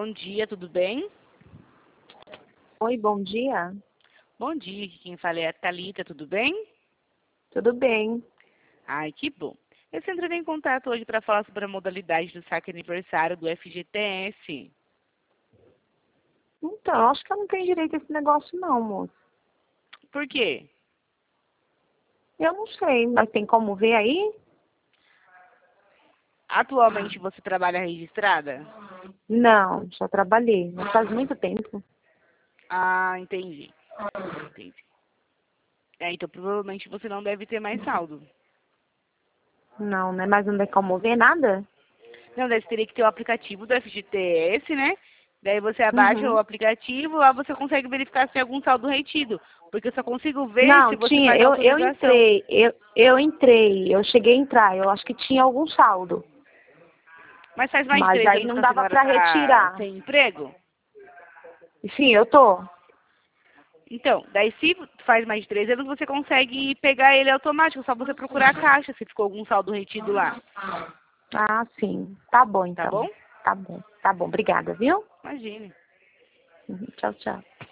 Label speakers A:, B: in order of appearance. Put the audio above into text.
A: Bom dia, tudo bem?
B: Oi, bom dia.
A: Bom dia, aqui quem fala é a Thalita, tudo bem?
B: Tudo bem?
A: Ai, que bom. Eu sempre entrei em contato hoje para falar sobre a modalidade do saque aniversário do FGTS.
B: Então, acho que eu não tenho direito a esse negócio não, moço.
A: Por quê?
B: Eu não sei, mas tem como ver aí?
A: Atualmente você trabalha registrada?
B: Não, já trabalhei, mas faz muito tempo.
A: Ah, entendi. Entendi. Então provavelmente você não deve ter mais saldo.
B: Não, né? Mas não tem como ver nada?
A: Não, daí você teria que ter o aplicativo do FGTS, né? Daí você abaixa o
B: Uhum.
A: aplicativo, lá você consegue verificar se tem algum saldo retido. Porque eu só consigo ver se
B: Não,
A: você
B: tinha,
A: faz
B: eu
A: autorização.
B: entrei, eu cheguei a entrar, eu acho que tinha algum saldo.
A: Mas faz mais de
B: Mas
A: 3
B: aí
A: anos
B: não
A: que a
B: dava
A: senhora
B: para
A: tá
B: retirar.
A: sem emprego?
B: Sim, eu tô.
A: Então, daí se faz mais de 3 anos, você consegue pegar ele automático, só você procurar a caixa se ficou algum saldo retido lá.
B: Ah, sim. Tá bom
A: Tá
B: então.
A: bom?
B: Tá bom. Tá bom. Obrigada, viu?
A: Imagine.
B: Tchau, tchau.